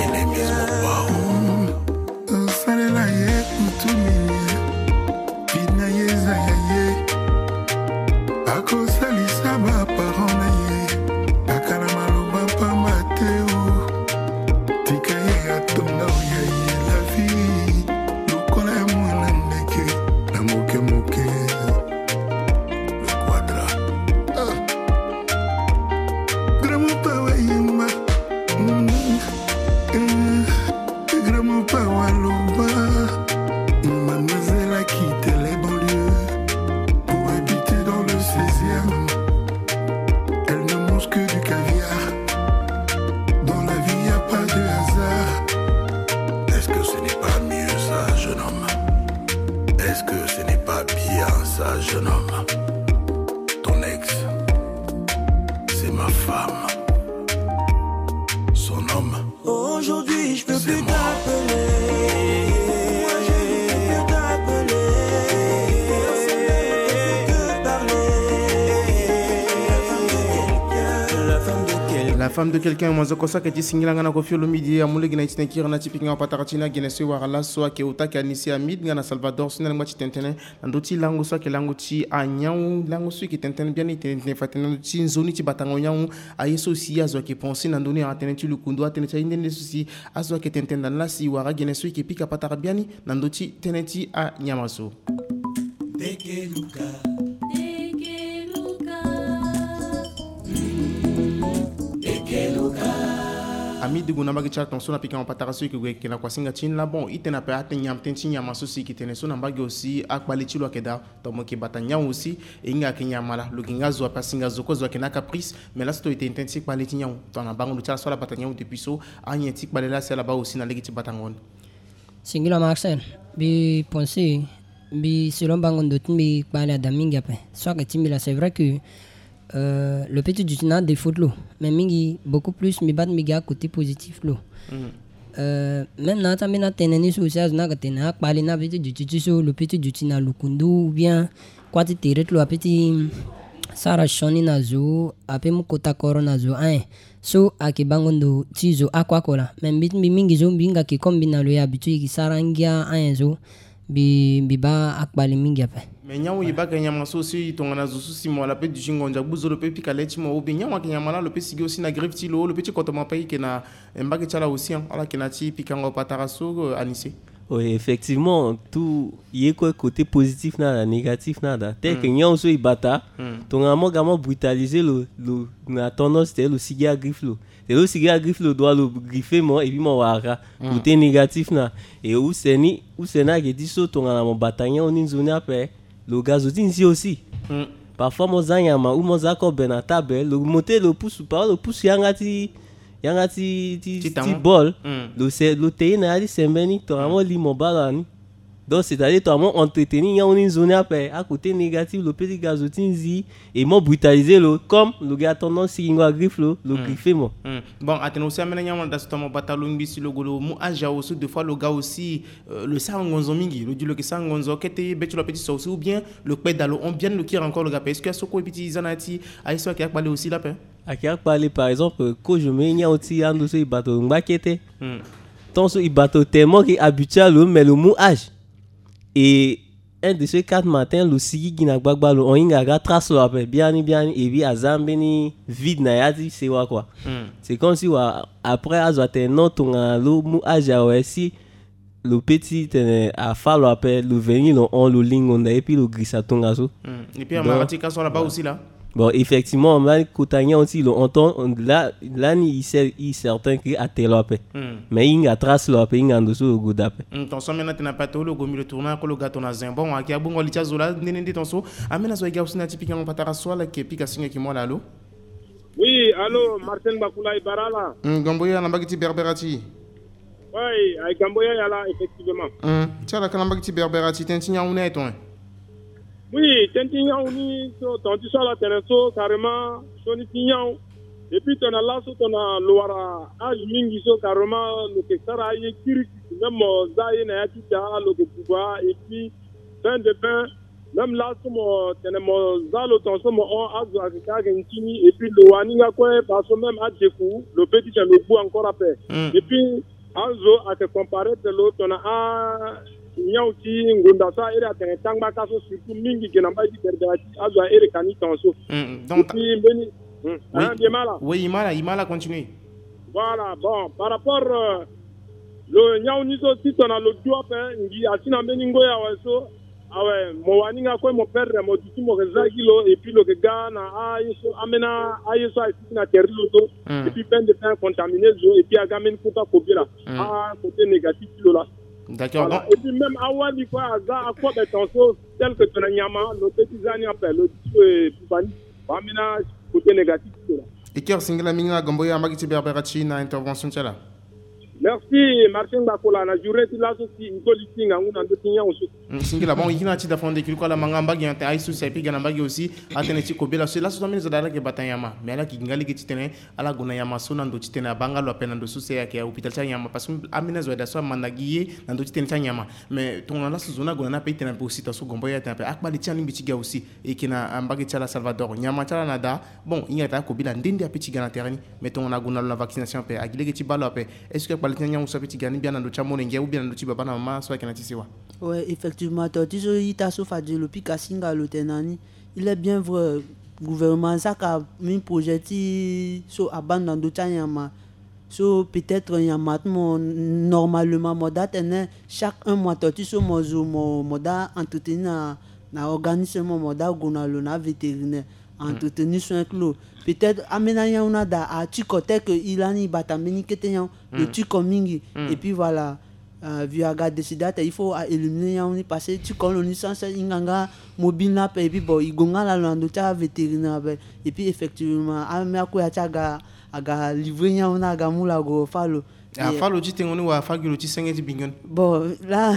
Jeune homme, ton ex, c'est ma femme. Son homme, aujourd'hui je peux plus t'appeler. Moi je ne peux plus t'appeler. Personne ne peut te parler. La femme de quelqu'un. La femme de quelqu'un, moi, Zokosa, qui est singulièrement à Kofi Olomidi, à Moulé, qui est un typique en Pataratina, qui est Warala, soit qui est Ota, qui est Nissi Amid, qui est Salvador, Sinel Mati Tentene, dans d'autres langues, soit qui est Langoti, à Niaou, Langosui, qui est Tenten, bien, il est Fatina, Zoni, Batangoyang, à Yesosi, à Zoa, qui est pensé, dans donner à Tenetu, le Kundo, à Tenetu, Indene, souci, à Zoa, qui est Tenten, dans la Si, Wara, qui est qui pique à Patarabiani, dans d'autres Teneti, à Nyamaso. Ami de Gunamba qui chat ton appliquant patarasu qui na kwasinga chin la bon itena pe atenya mtenchi nyama sosi qui tene sona mbagi aussi akwaliti lo keda to mo ki batanya aussi inga kenya mala lo kinga zo pasinga zo ko zo kena caprice mais là c'est intensi kwaliti nyam to na bango chala so la batanya depuis so anyeti kwalela c'est là-bas aussi na legiti batangon singila marcel bi penser bi selon bango dotin bi kwala daminga pe soit que timila c'est vrai que le petit du tina des fautes l'eau mais mingi beaucoup plus mi bat miga côté positif l'eau même na tamina teneni social na katena akbali na petit du titiso le petit du tina lukundu ou bien quoi tu teret lo petit sara shoni na zo ape mu kota corona zo so akibangondo tizo akwakola même bit mi mingi zo binga ki kombina lo ya bitu ki sarangia zo biba akbali mingi ape mais nyawo yibaka nyama sosi tongana zusu simo la pe du jingonja buzo le pe pikaleti mo obi nyama nyama la le pe sigi aussi na grève tilo le petit kotoma pays que na mbaki chala aussi ala kenati pikango pataraso anissé. Oui, effectivement, tout y est quoi côté positif nada, négatif nada. Tel que nyawo so ibata, tongana gamo brutaliser le na tendance c'est le cigare griffe lo. Et le cigare griffe le doit le griffer moi et puis moi wara côté négatif na et où c'est na qui dit so tongana mon bataillon on zone après le gazotine ici aussi. Parfois mon zanyama ou mon zako benatabe le monter le pouce par le pouce yangati ti bol le tey na ali sembeni to amo li mon balani Donc, c'est-à-dire, toi, moi, entretenir, il y a une zone à côté négatif, le petit gazotinzi, et moi, brutaliser, comme le gars a tendance, si il a griffe, le griffer, moi. Bon, attends, aussi, maintenant, dans ce temps, batalon, si le golo, moi, aja aussi, deux fois, le gars aussi, le sangonzo mingi, le dit le sangonzo, qui était bête, le petit sauce, ou bien le pédalo, on bien le qui encore le gars, est-ce qu'il y a ce quoi, petit zanati, à ce qui a parlé aussi là, à qui a parlé, par exemple, quand je mets, il y a aussi un dossier, il bateau, un baquette, tant il bateau tellement qu'il est habitué à mais le mot âge. Et un de ces 4 matins, le sigi qui n'a pas de on y a trace là bien et puis à Zambeni vide na yati c'est quoi. C'est comme si après à zoter non ton le mou aja aussi le petit a fallu après le venir on le ligne et puis le grissa ton gazo. Et puis à Maratika sont là-bas aussi là. Bon, effectivement, on va écouter aussi, on entend, là, il est certain qu'il a tel appel. Mais il y a trace l'appel, il y a un dessous au goût d'appel. Ton son maintenant, tu n'as pas tout le goût de tourner, que le gâteau n'a pas. Bon, il y a bon, il y a zola, n'en ton son. Amène à ce gars aussi, typiquement, pas ta soie, qui est pique à signer qui moi là, allô? Oui, allô, Martin Bakoula Ibarala. Gamboya, n'a pas quitté Berberati. Oui, avec Gamboya, il y a là, effectivement. Tiens, la canamba quitté Berberati, t'es un tignan ou n'est, toi? Oui, Tintignan, ton tu sors la terreau, carrément, son Tintignan. Et puis, tu as là, tu as l'ouara, âge mingi, carrément, le que ça a été kiri, même Zaye Nayati, le que pouvoir, et puis, fin de fin, même là, tu as mon zalo, ton somme, on a et puis le waninga, quoi, parce que même à Djekou, le petit, tu as le bout encore après. Et puis, Anzo, à te comparer de l'autre, on a nyauti ngunda sa ere atene tangba kaso surtout mingi genamba di berberati azwa ere kani tonso donc beni oui imala continue voilà bon par rapport le nyau niso titona le doigt ngi asina beni ngoya waso awe mo waninga ko mo perdre mo tuti mo rezagilo et puis le gars na ayeso amena ayeso asina terilo to et puis peine de fin contaminé zo et puis agamen kuta kobira côté négatif là. D'accord. Voilà. Et puis même avoir dit quoi à quoi des tensions telles que tu as le petit ani appelle le Poupani, Bamina, côté négatif. Et qui a single Minga Gamboya Magiti Berberachi na intervention là? Merci Martin Bakola na juré là aussi une politique en on a aussi. Single bon il y a ti da fondé qu'il quoi la mangamba qui ante aisu sai pi ganamba qui aussi atene ti kobela c'est là sous za dala ke batayama mais là qui ngali ke titene ala gona yama so nando titene bangalo apena ndo sous ya ke hôpital cha yama parce que amina zo da so mandagiye nando titene cha yama mais ton là sous zona gona pe tene aussi ta so gombo ya tene akba li tiani bitiga aussi et qui na ambagi cha la Salvador nyama cha nada bon il y a ta kobila ndindi a petit gana terrain mais ton na gona la vaccination pe agile ke ti balo pe est-ce que palitinya usa petit gani bien nando cha monenge ou bien nando ti baba na mama so kana tisiwa. Ouais, effectivement, Tortiso Itaso Fadjelo Pikasinga Lotenani, il est bien vrai, gouvernement, ça a mis projet sur abandon de Tanyama. So peut-être Yamat, normalement, moda tenait chaque un mois, Tortiso moda entretenu na organisation moda gonalona vétérinaire, entretenu sur un clos. Peut-être amenaya on a da a tikote que il a ni batameni ketenyan, le tikomingi, et puis voilà. Viaga décidé il faut éliminer on parce que tu connais licence inganga mobile na et puis bon igonga la lando ta vétérinaire et puis effectivement amia ko ya taga aga livrer on a ga mula go falo falo tu tengo wa fagilo tu sengeti bingon bon là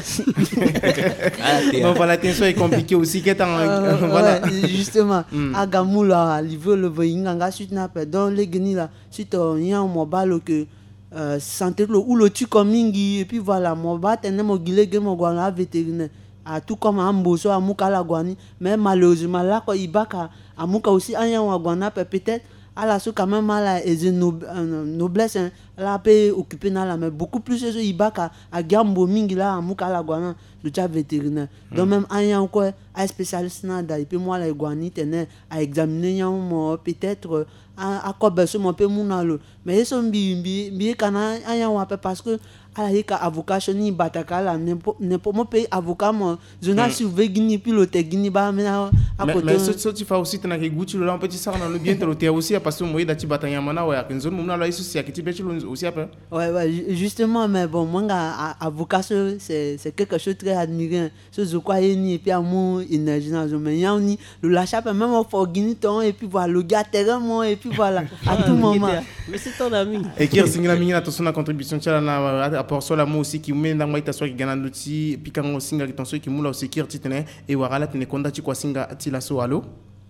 bon voilà tension est compliqué aussi que voilà justement aga mula livrer le inganga suite na pe dans les gni là suite y a mo balo que santé ou le tu comme mingi et puis voilà mon bat tellement mo gilege mo gwana vétérinaire à tout comme amboso amuka la gwani mais malheureusement là quoi ibaka amuka aussi anya wa gwana peut-être à la sous quand même là et noblesse là peut occuper na la mais beaucoup plus ce ibaka à gambo mingi là amuka la gwana le chat vétérinaire donc même anya quoi un spécialiste na da et puis moi la gwani tenait à examiner mo peut-être à quoi besoin mon peu munalo mais ils sont bien kana aya wa parce que ala hika avocat choni batakala ne pas mon pays avocat moi je n'ai surveillé Guinée puis le Guinée ba mais à côté mais ce tu fais aussi tena ke guti le petit ça dans le bien te le aussi parce que moi dati batanya mana wa que zone muna la ici c'est que tu peux aussi après ouais justement mais bon moi avocat c'est quelque chose très admiré ce je crois ni et puis amour énergie dans mais yani le lâcher même au for Guinée et puis voilà le gars terrain et puis voilà à tout moment mais c'est ton ami et qui a signé la minute à ton contribution na rapport sur la mo aussi qui met dans maïta soit qui gagne l'outil pikango singa qui tonso qui moula aussi qui retene et warala tene konda ti kwa singa ti la so allo.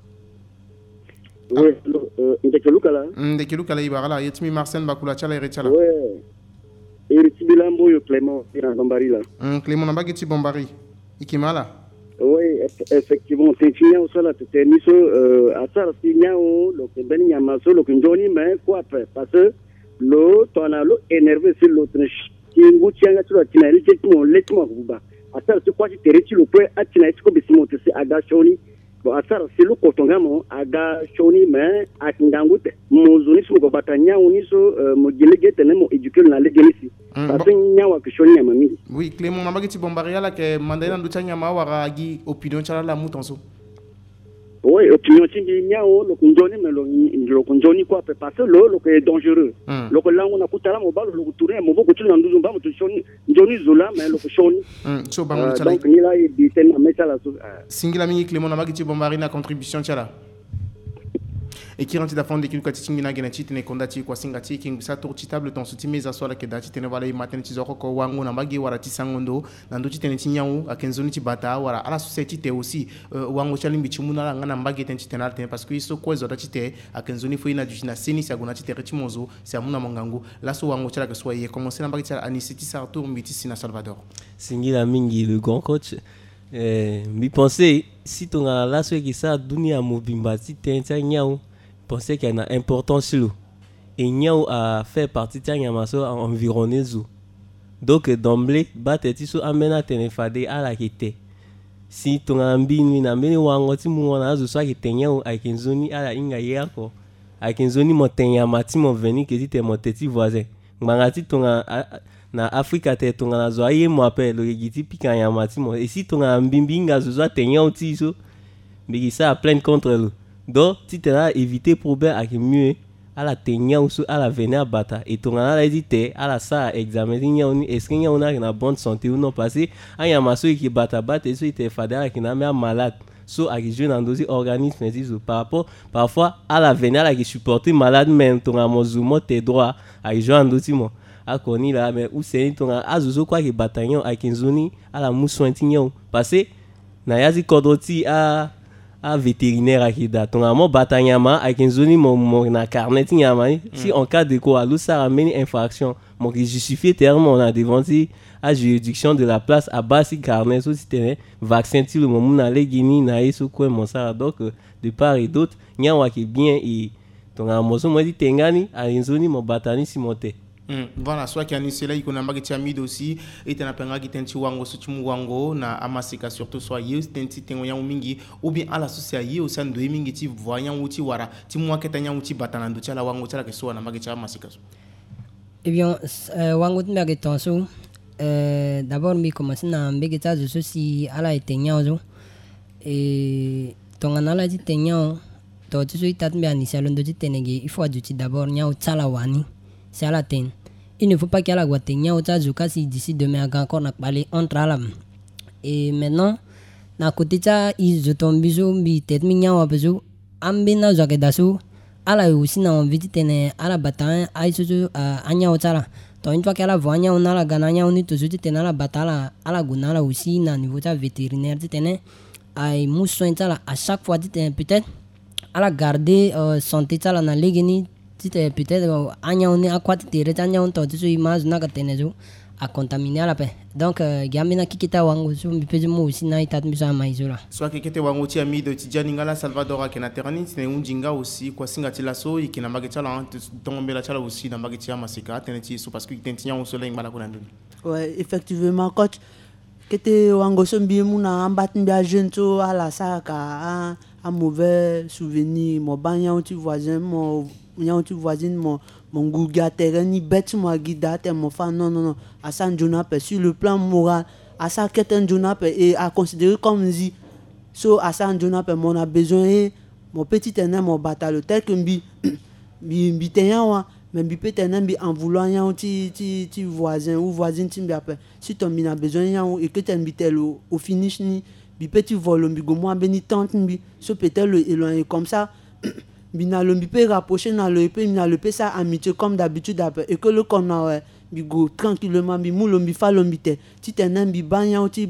Oui, ndekelukala. Ndekelukala ibarala yetimi Marcel bakula chala irechala. Ouais. Et bilambo yo Clément dans Bombari là. Clément na bageti Bombari. Ikimala. Oui, effectivement, c'est fini au sol c'est niso asar signao lo que ben yamaso lo que njoni mais quoi parce que lo tona lo énervé sur l'autre kingu tianga tu la tinali tout le letmo kuba asar c'est quoi tu tereti lo peut atina tiko bisimo te aga shoni bon asar c'est lo kotongamo aga shoni mais akingangute mozuni so batanya uniso mogelegete ne mo éduquer na legelisi parce que nyawa que shoni ya mami. Oui, Clément na bageti Bombari là que mandana ndutanya ma wara gi opinion chala la mutonso. Oui, opinion tingi nyao lo kunjoni mais lo kunjoni quoi parce que lo que est dangereux. Lo que là on a kutala mo balo lo tourner mo boko tuna nduzumba mo shoni njoni zola mais lo shoni. So bango chala. Donc ni là il dit tellement mais chala singila mingi Clément na bageti Bombari na contribution chala. Et qui rentre d'affaire de quelque chose qui n'a gagné tine kondati kwa singati qui ngisa tour table ton soutien mes assola que dati tene wala matin tizoko ko wangu na magi wala tisangondo na ndo tine tinyawu akenzoni tibata wala ala society te aussi wangu chalimbi chimuna ngana mbagi tene tene parce que iso ko zoda tite akenzoni fo ina dujina seni saguna tite retimozo c'est amuna mongangu la so wangu chala que soyez commencer na mbagi chala anisiti sartour mbiti sina Salvador singila mingi le grand coach mi pensais si ton la so qui ça dunia mobimba ti tentia nyau pensais qu'il y a une importance sur l'eau. Et Niao a fait partie de Yamaso environné zoo. Donc d'emblée, bateti so amena tenefade à la kite. Si ton ambini na meni wangoti muona zo so ki Niao a kinzoni à la inga yako. A kinzoni motenya mati mo veni que ti mon teti voisin. Ngangati ton na Afrika te ton na zo aye mo appelle le giti pikanya mati mo. Et si ton ambimbinga zo so tenya oti so, mais ça a plein contre l'eau. Donc, si tu as évité problème avec mieux, à la tenir ou à la venir à battre, et ton analyse dit à la ça examiner est-ce qu'il y a une bonne santé ou non parce que il y a ma soeur qui bat à battre et il était fadé qui n'a même malade. So à qui jeune en dosi organisme par rapport parfois à la venir à qui supporter malade même ton amozumo tes droits à qui jeune en dosi mo à connait là mais où c'est ton azuzo quoi qui bataillon à qui zoni à la moussointignon parce que na yazi kodoti à vétérinaire à qui date ton amour bataillama à qui zoni mon na carnet nyama si en cas de quoi l'eau ça ramène infraction mon qui justifie tellement on a devant à juridiction de la place à bas si carnet so c'était vaccin ti le moment na les guini na eso quoi mon ça donc de part et d'autre nyawa qui bien et ton amour so moi dit tengani à zoni mon batani si monté. Voilà, soit qu'il y a une cela, il y a un bagage amid aussi, et tu as un penga qui t'en wango, so tu wango, na amasika surtout soit yeux, t'enti tengoyan mingi, ou bien à la société au sein de mingi ti voyant ou ti wara, ti moi que t'as ou ti batanando, tu as la wango, tu as que soit na bagage amasika. Eh bien, wango tu m'as tenso, d'abord mi commence na mbegeta je suis à la etenyanzo, et ton anala di tenyan, toi tu suis tatme anisalo ndo ti tenegi, il faut adouti d'abord nyao tsalawani, c'est à la ten. Il ne faut pas qu'il y ait la guatenia ou tchazuka si d'ici demain encore n'a parlé entre alam. Et maintenant, na côté ça, ils ont tombé biso, bi tête mignon à beso, ambina zakedasu, à la aussi na envie de tenir à la bataille, à iso anya ou tchala. Donc une fois qu'elle a voyant on a la ganania on est toujours tenir la bataille à la gunala aussi na niveau de vétérinaire de tenir à moussoin tchala à chaque fois de tenir peut-être à la garder santé tchala na legeni. Peut-être anya on est à quoi tirer anya on tente sur image na katenezo à contaminer la paix donc gamina kikita wangu so mi peze mo aussi na itat mi sa maizola soit kikete wangu ti ami de tijaningala Salvador ke na terani tene unjinga aussi kwa singa ti laso ikina magechala tombe la chala aussi na magetia masika teneti so parce que tentinya on soleil ngala kuna nduni. Ouais, effectivement coach kete wangu so mbi mu na ambat mbia jeune to ala saka un mauvais souvenir mon banya ti voisin mon tu voisine mon gouga terreni bête moi guidate mon fan non à ça Jonape sur le plan moral à ça qu'est Jonape et à considérer comme dit so à ça Jonape mon a besoin mon petit énorme mon bataille tel que bi tenyan mais bi peut être bi en vouloir yan ti voisin ou voisine ti bi après si ton bi a besoin yan et que ten bi tel au finish ni bi petit vol bi go moi beni tante bi so peut-être le éloigner comme ça bina le peut rapprocher na le peut ça amitié comme d'habitude après et que le comme na go tranquillement bi mulo bi falo bi te ti tenen bi banya ti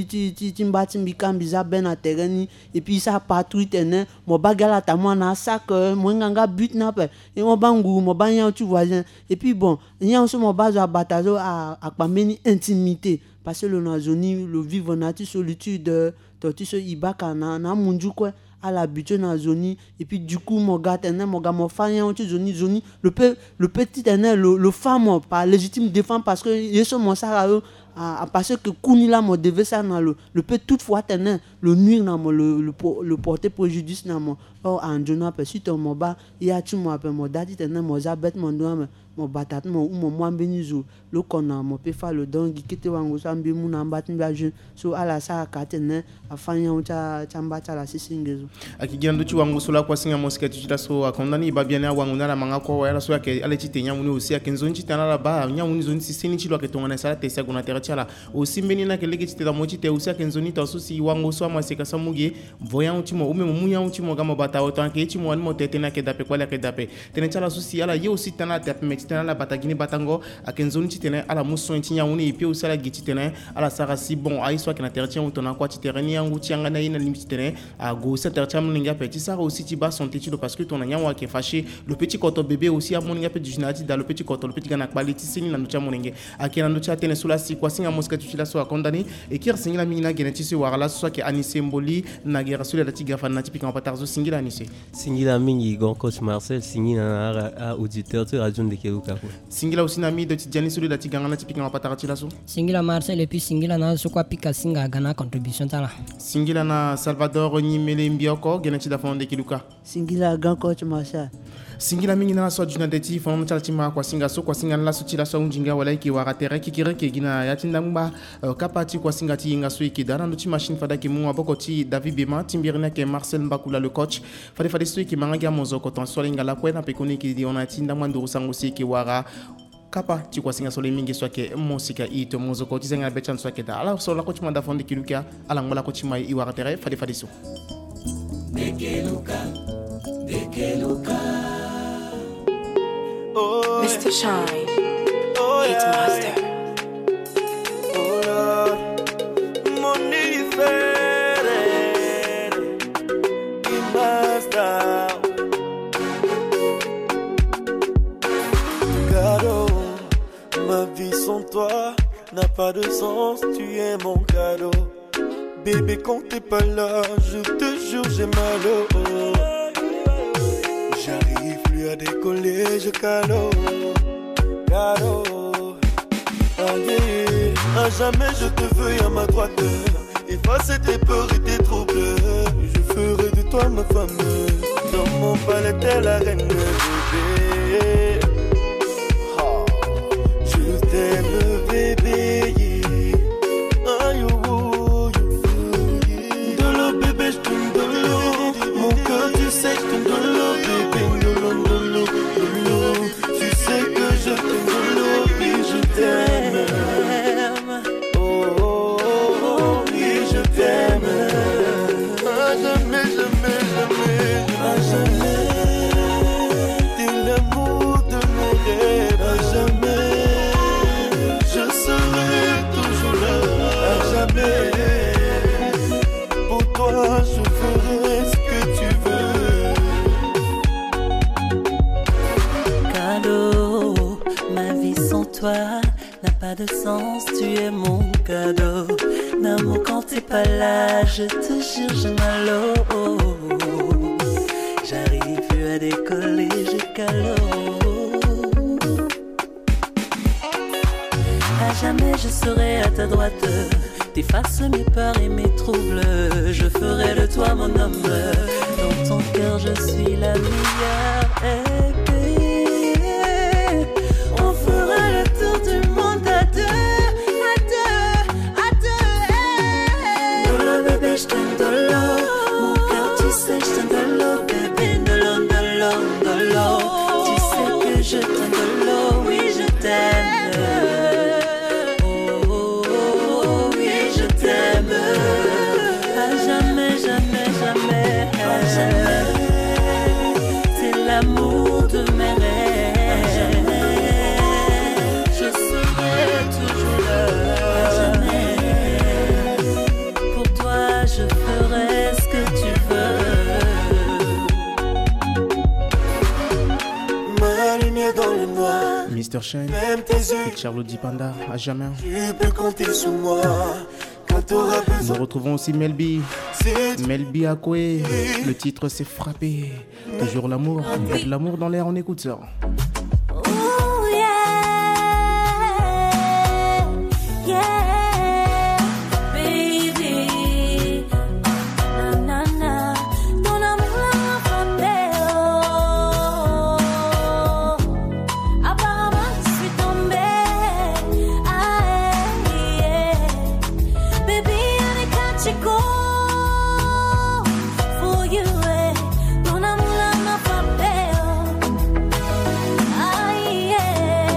mbati bi kan bi za ben à terrain et puis ça patrouille tenen mo bagala ta mo na sac mo nganga but na pe et mo bangu mo banya tu voisin et puis bon il y a aussi mon base à batazo à pas meni intimité parce que le zone le vivre nature solitude tu so ibaka na munju quoi à l'habitude dans zone et puis du coup mon gars mon faillant tu zone le petit le femme pas légitime défendre parce que yeso mon ça parce que kuni là mon devait ça dans le peut toutefois le nuire dans le porter préjudice dans mon en jona parce que ton mon bas il y a tu moi mon dadi mon zabet mon doigt mon batat mon moi benizo le kona mon pe fa le don qui te wango sambi mu na mbatin ba je so ala sa katene afanya ucha chambata la sisingezo akigendo tu wango so la kwa singa mosika tu la so akondani ba bien wango na manga ko wala so ke ale chitenya muni aussi akenzo nchitana la ba nya muni zoni sisini chilo aketonga na sala tesa kuna terachala aussi mbeni na kelege chitela mochi te aussi akenzo ni to so si wango so amasika samuge voyant utimo ume munya utimo gamo bata autant ke chimo ni motete na ke dape kwa la ke dape tenechala so si ala ye aussi tana tape tena la batagini batango akenzoni titene ala muso ntinya uni ipi usala gititene ala sara si bon ai soit que na tertien utona kwa titereni yangu tianga na ina limitene a go sa tertien mninga petit sara aussi tiba son tétude parce que ton nyawa qui est fâché le petit koto bébé aussi a moninga petit junati dans le petit koto le petit gana quality sini na ndocha moninge akena ndocha tene sula si kwa singa moska tutila so akondani et kir singila mina geneti so warala soit que anise mboli na gera sula la tigafa na tipika patarzo singila anise singila mingi gon coach Marcel singila na auditeur tu radio de singila aussi nami de Tidjani sulu da tiganga tipika mapatara la so singila Marcel et puis singila na so kwa pika singa gana contribution tala singila na Salvador Nyimele Mbioko geneti da fonde kiluka singila grand coach Marcel singila mingi na so juna deti fon chaltima kwa singa so kwa singa la so tila so unjinga wala ki waratere kikire ke gina yatinda mba kapati kwa singa ti inga so ikidana no ti machine fada ki mu aboko ti David Bema timbirina ke Marcel Mbakula le coach fade so ki manga mozo koton so linga la kwena pe koni ki di ona tinda mwandu sango si ki wara kapa ti kwa singa so le mingi so ke mosika ito mozo ko ti zenga bechan so ke da ala so la ko ti manda fonde kiluka ala ngola ko ti mai i waratere fade so Dekeluka oh, Mr. Shine, oh, Hitmaster. Oh Lord, money different, Hitmaster. Cadeau, ma vie sans toi n'a pas de sens, tu es mon cadeau. Bébé, quand t'es pas là, je te jure, j'ai mal au haut. J'arrive plus à décoller, je calo. Allez, à jamais je te veux à ma droite. Effacer tes peurs et tes troubles. Je ferai de toi ma femme. Dans mon palais, t'es la reine, bébé. Oh, je t'aime, bébé. Aïe, bébé, je t'aime de l'eau. Mon cœur, tu sais, je t'aime de l'eau, bébé. De l'eau. Tu sais que je t'aime de l'eau, oui, je t'aime. Oh, oh, oh, oui, je t'aime. À jamais, jamais, jamais. À jamais. T'es l'amour de mes rêves. À jamais. Je serai toujours là. À jamais. Je ferai ce que tu veux. Cadeau, ma vie sans toi n'a pas de sens, tu es mon cadeau. D'amour quand t'es pas là, je te jure, j'ai mal au haut. J'arrive plus à décoller, je calo. À jamais je serai à ta droite. T'effaces mes peurs et mes troubles. Je ferai de toi mon homme. Dans ton cœur je suis la meilleure. Hey, baby. On fera le tour du monde à deux. À deux, à deux. Hey. Dolo bébé je t'aime dolo. Mon cœur tu sais je t'aime dolo. Bébé dolo, dolo, dolo. Tu sais que je t'aime dolo. Oui je t'aime. C'est l'amour Chaîne. Et Charles Dipanda, à jamais. Tu peux compter sur moi. Nous retrouvons aussi Melby Akoué. Le titre c'est Frappé. Toujours l'amour. Il y a de l'amour dans l'air, on écoute ça.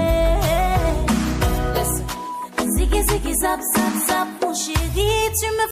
Zap, zap, zap, mon chéri, tu me